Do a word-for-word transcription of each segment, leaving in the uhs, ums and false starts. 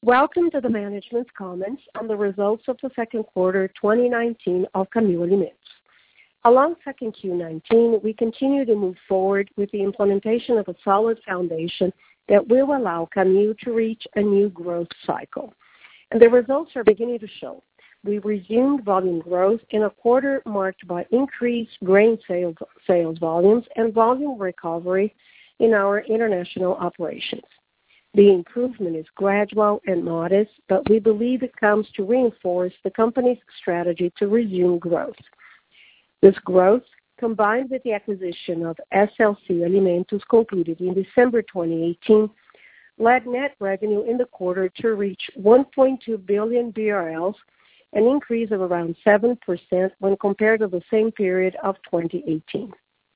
Welcome to the management's comments on the results of the second quarter twenty nineteen of Camil Alimentos. Along second Q nineteen, we continue to move forward with the implementation of a solid foundation that will allow Camil to reach a new growth cycle. And the results are beginning to show. We resumed volume growth in a quarter marked by increased grain sales, sales volumes and volume recovery in our international operations. The improvement is gradual and modest, but we believe it comes to reinforce the company's strategy to resume growth. This growth, combined with the acquisition of S L C Alimentos concluded in December twenty eighteen, led net revenue in the quarter to reach one point two billion B R L, an increase of around seven percent when compared to the same period of twenty eighteen.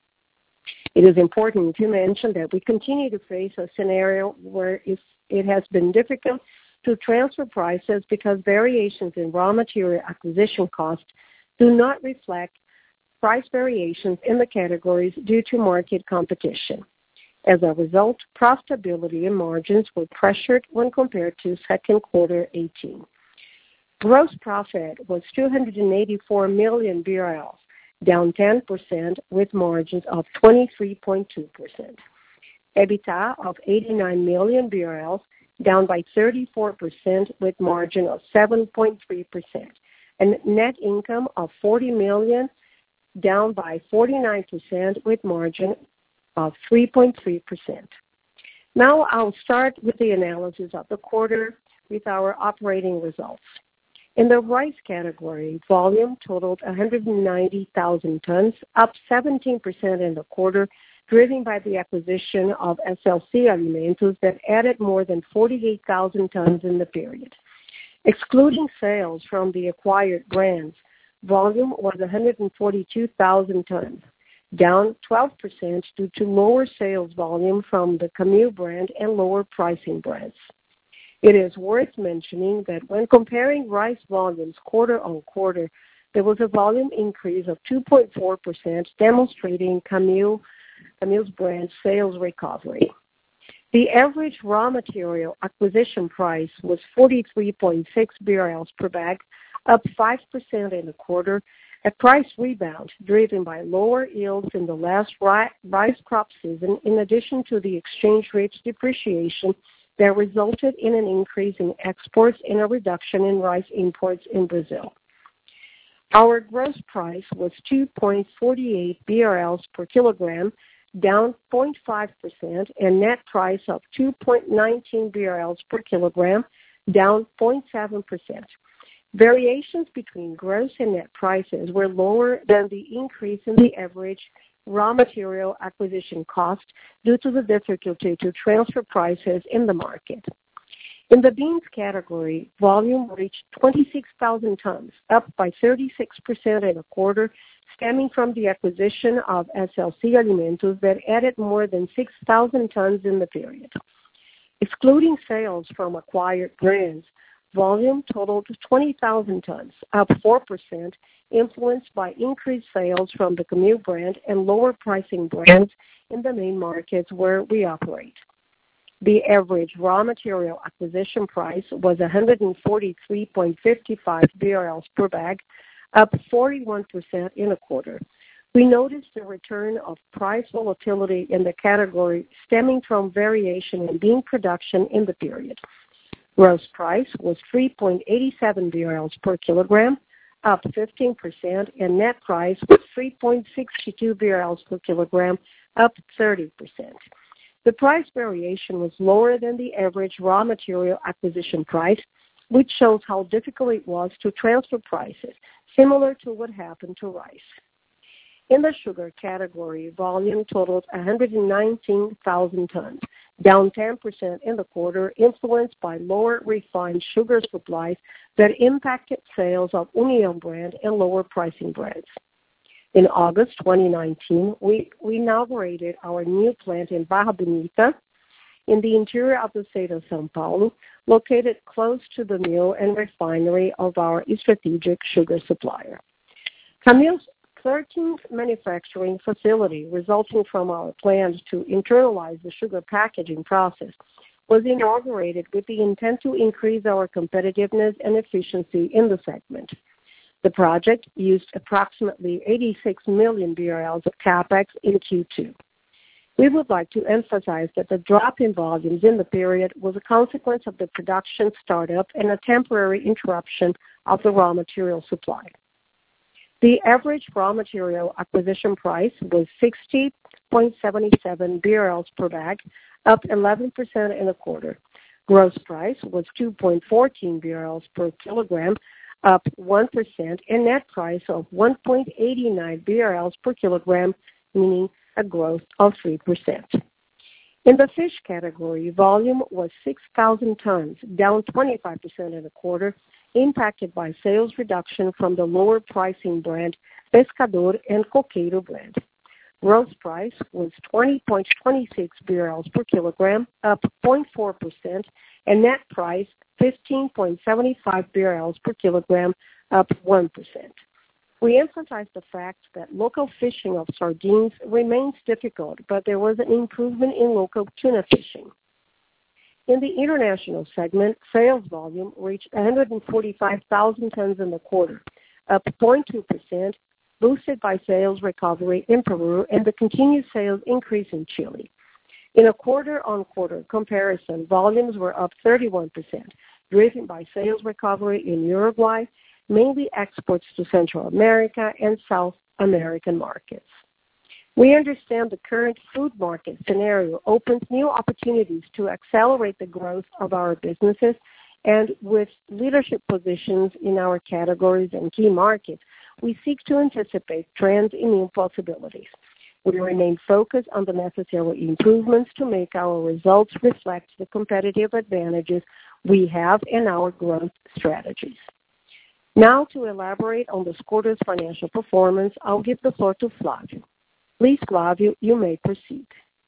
It is important to mention that we continue to face a scenario where it has been difficult to transfer prices because variations in raw material acquisition costs do not reflect price variations in the categories due to market competition. As a result, profitability and margins were pressured when compared to second quarter eighteen. Gross profit was two hundred eighty-four million B R L, down ten percent with margins of twenty-three point two percent. EBITDA of eighty-nine million B R L, down by thirty-four percent with margin of seven point three percent. And net income of forty million dollars, down by forty-nine percent with margin of three point three percent. Now I'll start with the analysis of the quarter with our operating results. In the rice category, volume totaled one hundred ninety thousand tons, up seventeen percent in the quarter, driven by the acquisition of S L C Alimentos that added more than forty-eight thousand tons in the period. Excluding sales from the acquired brands, volume was one hundred forty-two thousand tons, down twelve percent due to lower sales volume from the Camil brand and lower pricing brands. It is worth mentioning that when comparing rice volumes quarter on quarter, there was a volume increase of two point four percent, demonstrating Camil, Camil's brand sales recovery. The average raw material acquisition price was forty-three point six B R L per bag, up five percent in the quarter, a price rebound driven by lower yields in the last rice crop season, in addition to the exchange rate depreciation that resulted in an increase in exports and a reduction in rice imports in Brazil. Our gross price was two point four eight B R L per kilogram, down zero point five percent, and net price of two point one nine B R L per kilogram, down zero point seven percent. Variations between gross and net prices were lower than the increase in the average raw material acquisition cost due to the difficulty to transfer prices in the market. In the beans category, volume reached twenty-six thousand tons, up by thirty-six percent in a quarter, stemming from the acquisition of S L C Alimentos that added more than six thousand tons in the period. Excluding sales from acquired brands, volume totaled twenty thousand tons, up four percent, influenced by increased sales from the Camil brand and lower pricing brands in the main markets where we operate. The average raw material acquisition price was one hundred forty-three point five five B R L per bag, up forty-one percent in a quarter. We noticed a return of price volatility in the category stemming from variation in bean production in the period. Gross price was three point eight seven B R L per kilogram, up fifteen percent, and net price was three point six two B R L per kilogram, up thirty percent. The price variation was lower than the average raw material acquisition price, which shows how difficult it was to transfer prices, similar to what happened to rice. In the sugar category, volume totaled one hundred nineteen thousand tons, down ten percent in the quarter, influenced by lower refined sugar supplies that impacted sales of Union brand and lower pricing brands. In August twenty nineteen, we, we inaugurated our new plant in Barra Bonita, in the interior of the state of São Paulo, located close to the mill and refinery of our strategic sugar supplier. Camil's thirteenth manufacturing facility, resulting from our plans to internalize the sugar packaging process, was inaugurated with the intent to increase our competitiveness and efficiency in the segment. The project used approximately eighty-six million B R Ls of CapEx in Q two. We would like to emphasize that the drop in volumes in the period was a consequence of the production startup and a temporary interruption of the raw material supply. The average raw material acquisition price was sixty point seven seven B R Ls per bag, up eleven percent in the quarter. Gross price was two point one four B R Ls per kilogram, up one percent, and net price of one point eight nine B R Ls per kilogram, meaning a growth of three percent. In the fish category, volume was six thousand tons, down twenty-five percent in the quarter, impacted by sales reduction from the lower pricing brand Pescador and Coqueiro brand. Gross price was twenty point two six B R Ls per kilogram, up zero point four percent, and net price fifteen point seven five B R Ls per kilogram, up one percent. We emphasize the fact that local fishing of sardines remains difficult, but there was an improvement in local tuna fishing. In the international segment, sales volume reached one hundred forty-five thousand tons in the quarter, up zero point two percent, boosted by sales recovery in Peru and the continued sales increase in Chile. In a quarter-on-quarter comparison, volumes were up thirty-one percent, driven by sales recovery in Uruguay, mainly exports to Central America and South American markets. We understand the current food market scenario opens new opportunities to accelerate the growth of our businesses, and with leadership positions in our categories and key markets, we seek to anticipate trends in new possibilities. We remain focused on the necessary improvements to make our results reflect the competitive advantages we have in our growth strategies. Now, to elaborate on this quarter's financial performance, I'll give the floor to Flávio. Please, Flávio, you may proceed.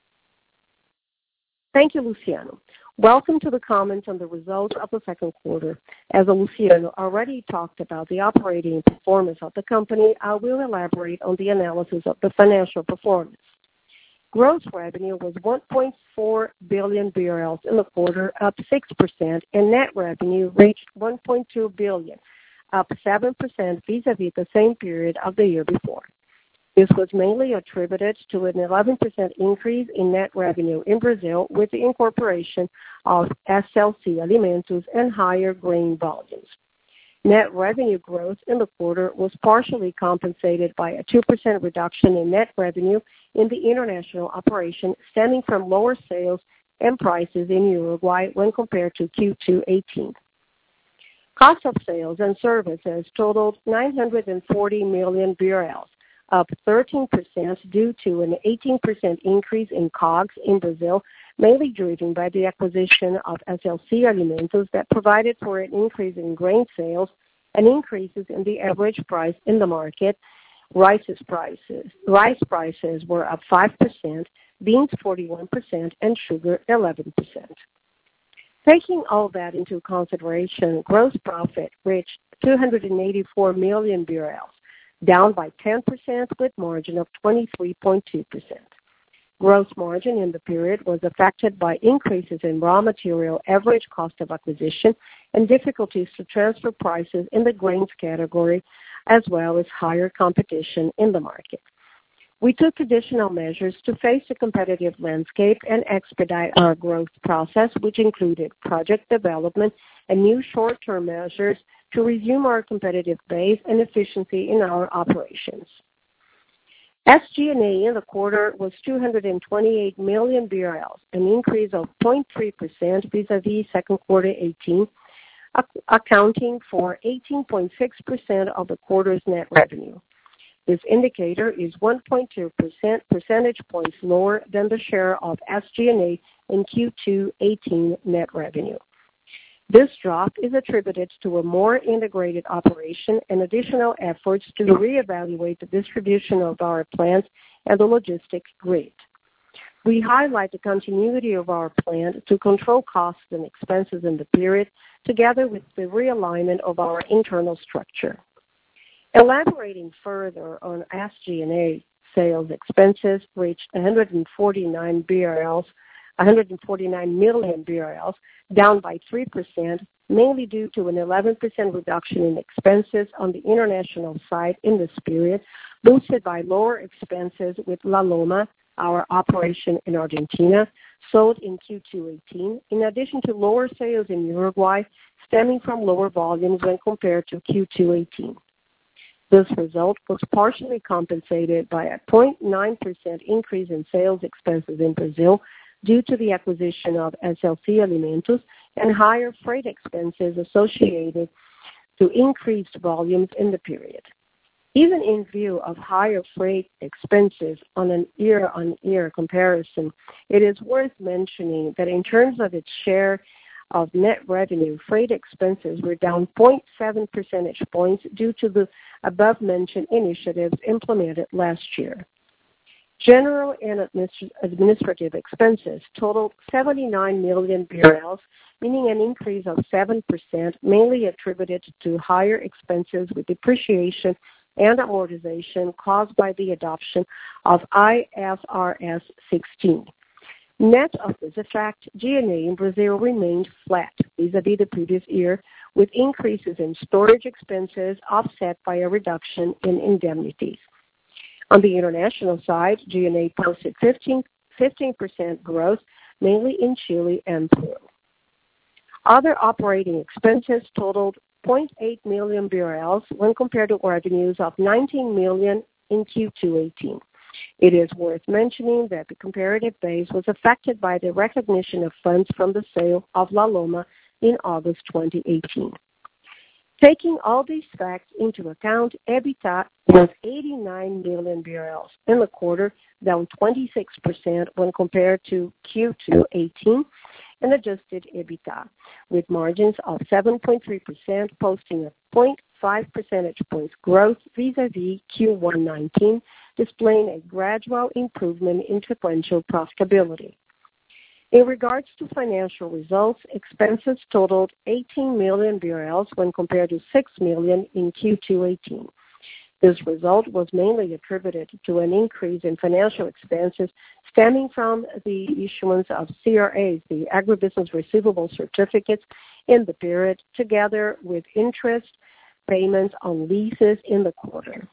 Thank you, Luciano. Welcome to the comments on the results of the second quarter. As Luciano already talked about the operating performance of the company, I will elaborate on the analysis of the financial performance. Gross revenue was one point four billion B R Ls in the quarter, up six percent, and net revenue reached one point two billion, up seven percent vis-a-vis the same period of the year before. This was mainly attributed to an eleven percent increase in net revenue in Brazil with the incorporation of S L C Alimentos and higher grain volumes. Net revenue growth in the quarter was partially compensated by a two percent reduction in net revenue in the international operation, stemming from lower sales and prices in Uruguay when compared to Q two eighteen. Cost of sales and services totaled nine hundred forty million B R Ls, up thirteen percent due to an eighteen percent increase in C O G S in Brazil, mainly driven by the acquisition of S L C Alimentos that provided for an increase in grain sales and increases in the average price in the market. Rice's prices, rice prices were up five percent, beans forty-one percent, and sugar eleven percent. Taking all that into consideration, gross profit reached two hundred eighty-four million B R Ls, down by ten percent with margin of twenty-three point two percent. Gross margin in the period was affected by increases in raw material average cost of acquisition and difficulties to transfer prices in the grains category, as well as higher competition in the market. We took additional measures to face the competitive landscape and expedite our growth process, which included project development and new short-term measures to resume our competitive base and efficiency in our operations. S G and A in the quarter was two hundred twenty-eight million B R Ls, an increase of zero point three percent vis-a-vis second quarter eighteen, accounting for eighteen point six percent of the quarter's net revenue. This indicator is one point two percent percentage points lower than the share of S G and A in Q two eighteen net revenue. This drop is attributed to a more integrated operation and additional efforts to reevaluate the distribution of our plants and the logistics grid. We highlight the continuity of our plan to control costs and expenses in the period, together with the realignment of our internal structure. Elaborating further on S G and A, sales expenses reached one hundred forty-nine B R Ls, one hundred forty-nine million B R Ls, down by three percent, mainly due to an eleven percent reduction in expenses on the international side in this period, boosted by lower expenses with La Loma, our operation in Argentina, sold in Q two eighteen, in addition to lower sales in Uruguay, stemming from lower volumes when compared to Q two eighteen. This result was partially compensated by a zero point nine percent increase in sales expenses in Brazil due to the acquisition of S L C Alimentos and higher freight expenses associated to increased volumes in the period. Even in view of higher freight expenses on an year-on-year comparison, it is worth mentioning that in terms of its share of net revenue, freight expenses were down zero point seven percentage points due to the above-mentioned initiatives implemented last year. General and administrative expenses totaled seventy-nine million B R Ls, meaning an increase of seven percent, mainly attributed to higher expenses with depreciation and amortization caused by the adoption of I F R S sixteen. Net of this effect, G and A in Brazil remained flat vis-a-vis the previous year, with increases in storage expenses offset by a reduction in indemnities. On the international side, G and A posted fifteen percent growth, mainly in Chile and Peru. Other operating expenses totaled zero point eight million B R Ls when compared to revenues of nineteen million in Q two eighteen. It is worth mentioning that the comparative base was affected by the recognition of funds from the sale of La Loma in August twenty eighteen. Taking all these facts into account, EBITDA was eighty-nine million B R Ls in the quarter, down twenty-six percent when compared to Q two eighteen, and adjusted EBITDA, with margins of seven point three percent, posting a zero point five percentage points growth vis-a-vis Q one nineteen, displaying a gradual improvement in sequential profitability. In regards to financial results, expenses totaled eighteen million B R Ls when compared to six million in Q two eighteen. This result was mainly attributed to an increase in financial expenses stemming from the issuance of C R As, the agribusiness receivable certificates, in the period, together with interest payments on leases in the quarter.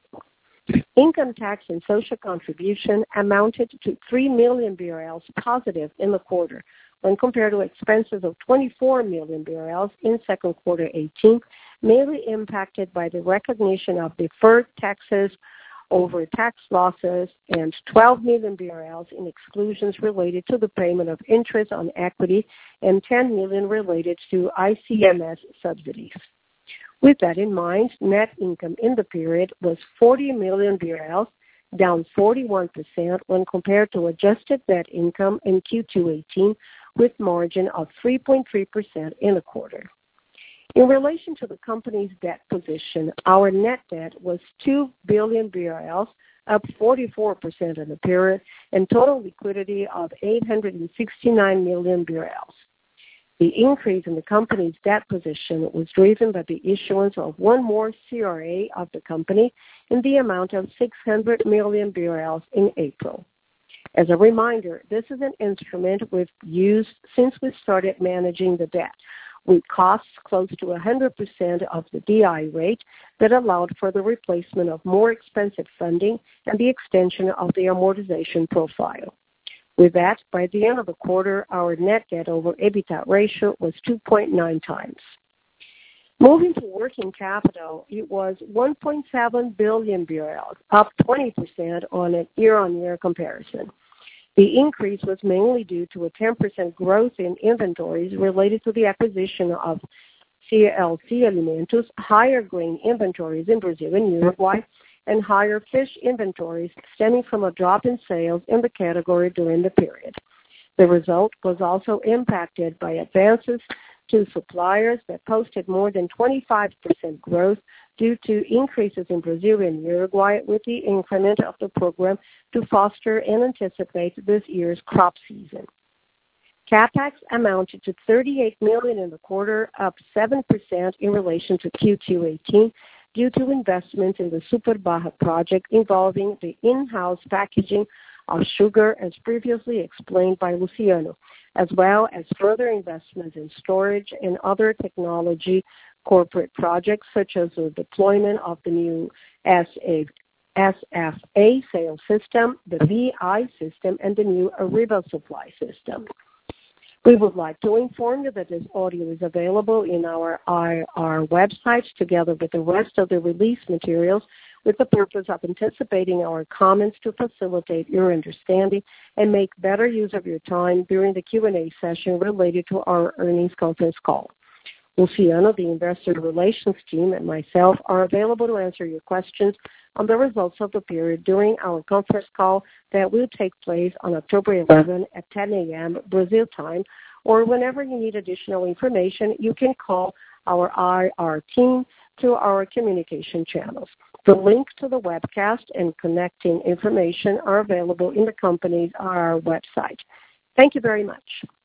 Income tax and social contribution amounted to three million B R Ls positive in the quarter, when compared to expenses of twenty-four million B R Ls in second quarter eighteen, mainly impacted by the recognition of deferred taxes over tax losses and twelve million B R Ls in exclusions related to the payment of interest on equity and ten million related to I C M S subsidies. With that in mind, net income in the period was forty million B R Ls, down forty-one percent when compared to adjusted net income in Q two eighteen, with margin of three point three percent in the quarter. In relation to the company's debt position, our net debt was two billion B R Ls, up forty-four percent in the period, and total liquidity of eight hundred sixty-nine million B R Ls. The increase in the company's debt position was driven by the issuance of one more C R A of the company in the amount of six hundred million B R Ls in April. As a reminder, this is an instrument we've used since we started managing the debt, with costs close to one hundred percent of the D I rate that allowed for the replacement of more expensive funding and the extension of the amortization profile. With that, by the end of the quarter, our net debt over EBITDA ratio was two point nine times. Moving to working capital, it was one point seven billion B R Ls, up twenty percent on a year-on-year comparison. The increase was mainly due to a ten percent growth in inventories related to the acquisition of S L C Alimentos, higher grain inventories in Brazil and Uruguay, and higher fish inventories stemming from a drop in sales in the category during the period. The result was also impacted by advances to suppliers that posted more than twenty-five percent growth due to increases in Brazil and Uruguay with the increment of the program to foster and anticipate this year's crop season. CapEx amounted to thirty-eight million dollars in the quarter, up seven percent in relation to Q two eighteen, due to investments in the Super Barra project involving the in-house packaging of sugar as previously explained by Luciano, as well as further investments in storage and other technology corporate projects such as the deployment of the new S F A sales system, the V I system, and the new Ariba supply system. We would like to inform you that this audio is available in our I R website together with the rest of the release materials with the purpose of anticipating our comments to facilitate your understanding and make better use of your time during the Q and A session related to our earnings conference call. Luciano, the Investor Relations team, and myself are available to answer your questions on the results of the period during our conference call that will take place on October eleventh at ten a.m. Brazil time, or whenever you need additional information, you can call our I R team to our communication channels. The link to the webcast and connecting information are available in the company's I R website. Thank you very much.